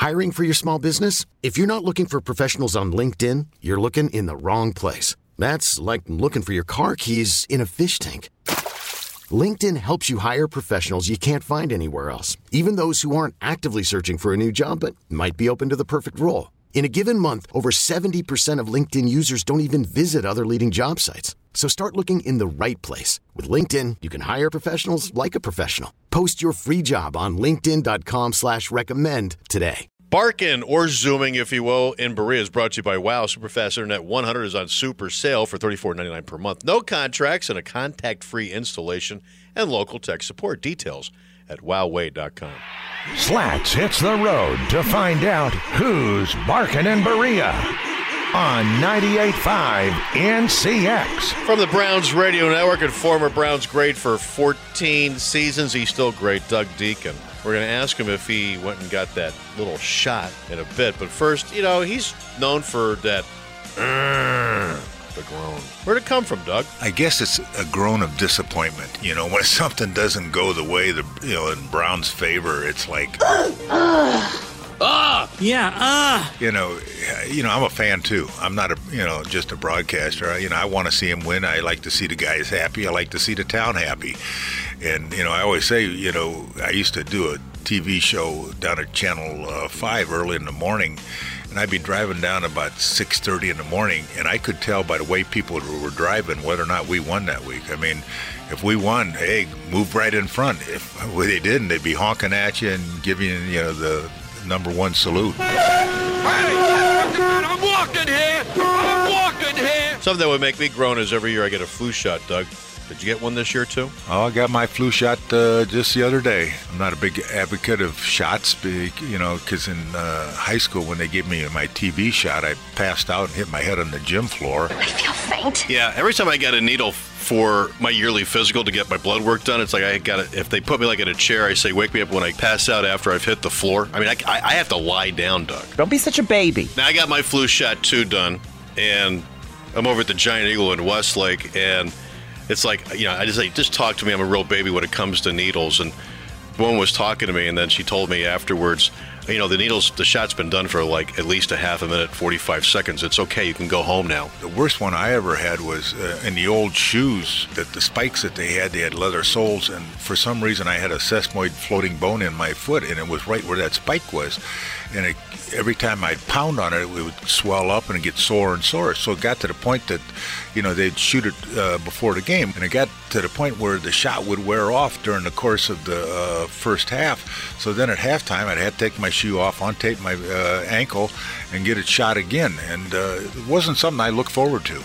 Hiring for your small business? If you're not looking for professionals on LinkedIn, you're looking in the wrong place. That's like looking for your car keys in a fish tank. LinkedIn helps you hire professionals you can't find anywhere else, even those who aren't actively searching for a new job but might be open to the perfect role. In a given month, over 70% of LinkedIn users don't even visit other leading job sites. So start looking in the right place. With LinkedIn, you can hire professionals like a professional. Post your free job on linkedin.com/recommend today. Barking or Zooming, if you will, in Berea is brought to you by WOW. Superfast Internet 100 is on super sale for $34.99 per month. No contracts and a contact-free installation and local tech support. Details at wowway.com. Slats hits the road to find out who's barking in Berea on 98.5 NCX. From the Browns Radio Network and former Browns great for 14 seasons, he's still great, Doug Deacon. We're going to ask him if he went and got that little shot in a bit. But first, he's known for that the groan. Where'd it come from, Doug? I guess it's a groan of disappointment. When something doesn't go the way in Brown's favor, it's like, I'm a fan too. I'm not just a broadcaster. I want to see him win. I like to see the guys happy. I like to see the town happy. And, I always say, I used to do a TV show down at Channel 5 early in the morning, and I'd be driving down about 6:30 in the morning, and I could tell by the way people were driving whether or not we won that week. I mean, if we won, hey, move right in front. If they didn't, they'd be honking at you and giving you, the number one salute. I'm walking here! Something that would make me groan is every year I get a flu shot, Doug. Did you get one this year, too? Oh, I got my flu shot just the other day. I'm not a big advocate of shots, because in high school, when they gave me my TB shot, I passed out and hit my head on the gym floor. I feel faint. Yeah, every time I got a needle for my yearly physical to get my blood work done, it's like if they put me in a chair, I say, wake me up when I pass out after I've hit the floor. I mean, I have to lie down, Doug. Don't be such a baby. Now, I got my flu shot, too, done, and I'm over at the Giant Eagle in Westlake, and it's like, I just talk to me. I'm a real baby when it comes to needles. And the woman was talking to me, and then she told me afterwards, the shot's been done for at least a half a minute, 45 seconds. It's okay. You can go home now. The worst one I ever had was in the old shoes, that the spikes that they had leather soles. And for some reason, I had a sesamoid floating bone in my foot, and it was right where that spike was. And every time I'd pound on it, it would swell up and get sore and sore. So it got to the point that, they'd shoot it before the game. And it got to the point where the shot would wear off during the course of the first half. So then at halftime, I'd have to take my shoe off, untape my ankle, and get it shot again. And it wasn't something I looked forward to.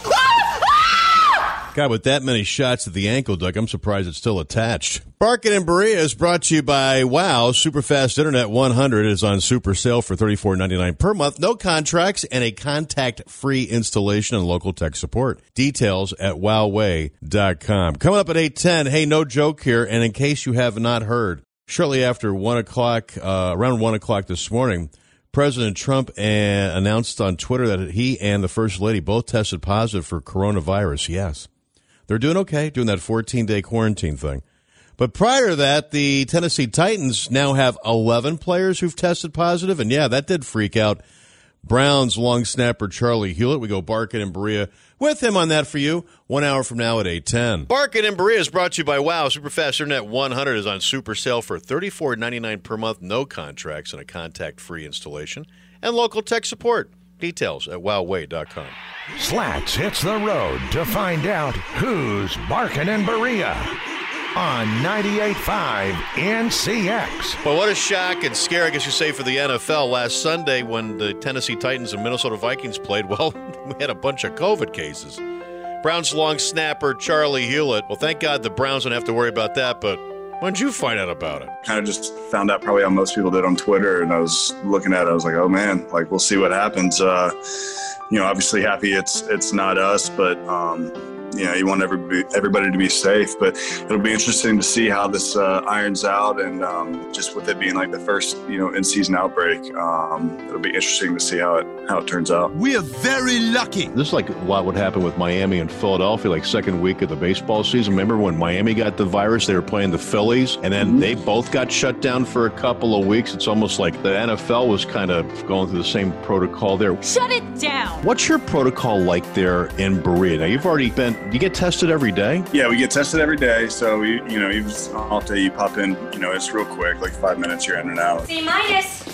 God, with that many shots at the ankle, Doug, I'm surprised it's still attached. Barking in Berea is brought to you by WOW. Superfast Internet 100 is on super sale for $34.99 per month. No contracts and a contact-free installation and local tech support. Details at wowway.com. Coming up at 8:10, hey, no joke here, and in case you have not heard, shortly after 1 o'clock, around 1 o'clock this morning, President Trump announced on Twitter that he and the First Lady both tested positive for coronavirus. Yes. They're doing okay, doing that 14-day quarantine thing. But prior to that, the Tennessee Titans now have 11 players who've tested positive. And, yeah, that did freak out Browns long snapper Charlie Hewlett. We go Barking in Berea with him on that for you 1 hour from now at 8:10. Barking in Berea is brought to you by WOW. Superfast Internet 100 is on super sale for $34.99 per month. No contracts and a contact-free installation and local tech support. Details at wowway.com. Slats hits the road to find out who's barking in Berea on 98.5 NCX. Well, what a shock and scare, I guess you say, for the NFL. Last Sunday when the Tennessee Titans and Minnesota Vikings played, well, we had a bunch of COVID cases. Browns long snapper Charlie Hewlett. Well, thank God the Browns don't have to worry about that, but when did you find out about it? Kind of just found out probably how most people did on Twitter, and I was looking at it, I was like, oh man, we'll see what happens. Obviously happy it's not us, but you want everybody to be safe. But it'll be interesting to see how this irons out, and just with it being like the first, in-season outbreak, it'll be interesting to see how it turns out. We are very lucky. This is like what would happen with Miami and Philadelphia, like second week of the baseball season. Remember when Miami got the virus, they were playing the Phillies, and then they both got shut down for a couple of weeks. It's almost like the NFL was kind of going through the same protocol there. Shut it down. What's your protocol like there in Berea? Now, you've already been, you get tested every day? Yeah, we get tested every day. So, even off day, you pop in, it's real quick, like 5 minutes, you're in and out. C-minus.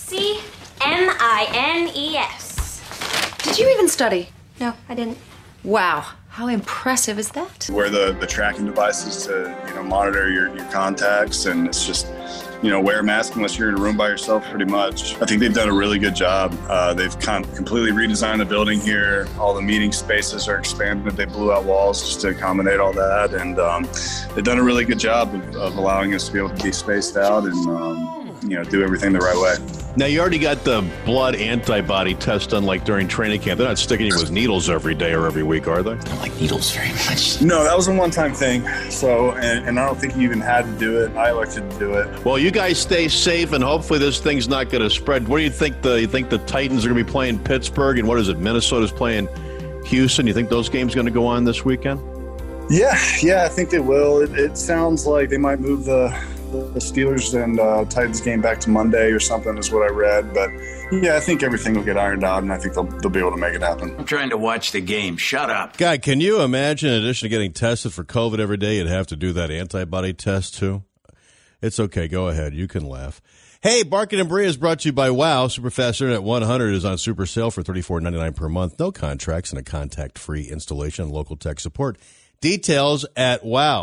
C-M-I-N-E-S. Did you even study? No, I didn't. Wow. How impressive is that? Wear the tracking devices to, monitor your contacts, and it's just, wear a mask unless you're in a room by yourself, pretty much. I think they've done a really good job. They've completely redesigned the building here. All the meeting spaces are expanded. They blew out walls just to accommodate all that, and they've done a really good job of allowing us to be able to be spaced out and, do everything the right way. Now, you already got the blood antibody test done like during training camp. They're not sticking you with needles every day or every week, are they? I don't like needles very much. No, that was a one-time thing. So, and I don't think you even had to do it. I elected to do it. Well, you guys stay safe, and hopefully this thing's not going to spread. What do you think? You think the Titans are going to be playing Pittsburgh, and what is it? Minnesota's playing Houston. You think those games are going to go on this weekend? Yeah, I think they will. It sounds like they might move the Steelers and Titans game back to Monday or something is what I read. But, yeah, I think everything will get ironed out, and I think they'll be able to make it happen. I'm trying to watch the game. Shut up. Guy, can you imagine, in addition to getting tested for COVID every day, you'd have to do that antibody test too? It's okay. Go ahead. You can laugh. Hey, Barkin and Berea is brought to you by WOW. Superfast Internet 100 is on super sale for $34.99 per month. No contracts and a contact-free installation and local tech support. Details at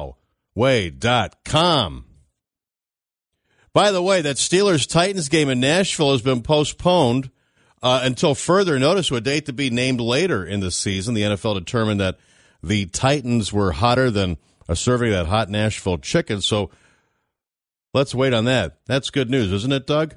wowway.com. By the way, that Steelers-Titans game in Nashville has been postponed until further notice, to a date to be named later in the season. The NFL determined that the Titans were hotter than a serving of that hot Nashville chicken, so let's wait on that. That's good news, isn't it, Doug?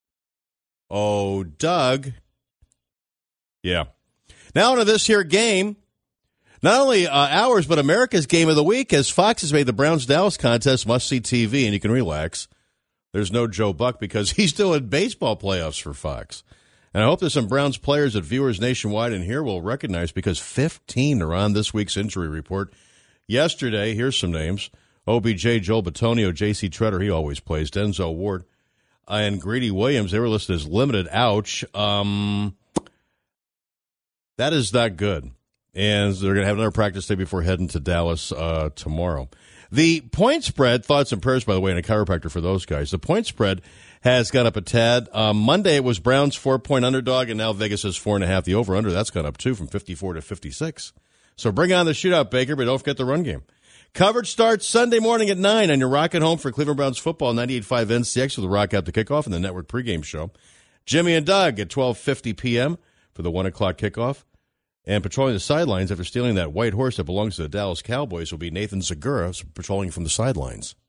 Oh, Doug. Yeah. Now into this here game. Not only ours, but America's game of the week, as Fox has made the Browns-Dallas contest must-see TV, and you can relax. There's no Joe Buck because he's doing baseball playoffs for Fox. And I hope there's some Browns players that viewers nationwide in here will recognize, because 15 are on this week's injury report. Yesterday, here's some names. OBJ, Joel Bitonio, J.C. Treader, he always plays, Denzel Ward, and Greedy Williams. They were listed as limited. Ouch. That is not good. And they're going to have another practice day before heading to Dallas tomorrow. The point spread, thoughts and prayers, by the way, and a chiropractor for those guys. The point spread has gone up a tad. Monday it was Browns 4-point underdog, and now Vegas is 4.5. The over-under, that's gone up too, from 54 to 56. So bring on the shootout, Baker, but don't forget the run game. Coverage starts Sunday morning at 9 on your Rocket Home for Cleveland Browns football, 98.5 NCX with the Rock Out to kickoff and the network pregame show. Jimmy and Doug at 12:50 p.m. for the 1 o'clock kickoff. And patrolling the sidelines after stealing that white horse that belongs to the Dallas Cowboys will be Nathan Segura, patrolling from the sidelines.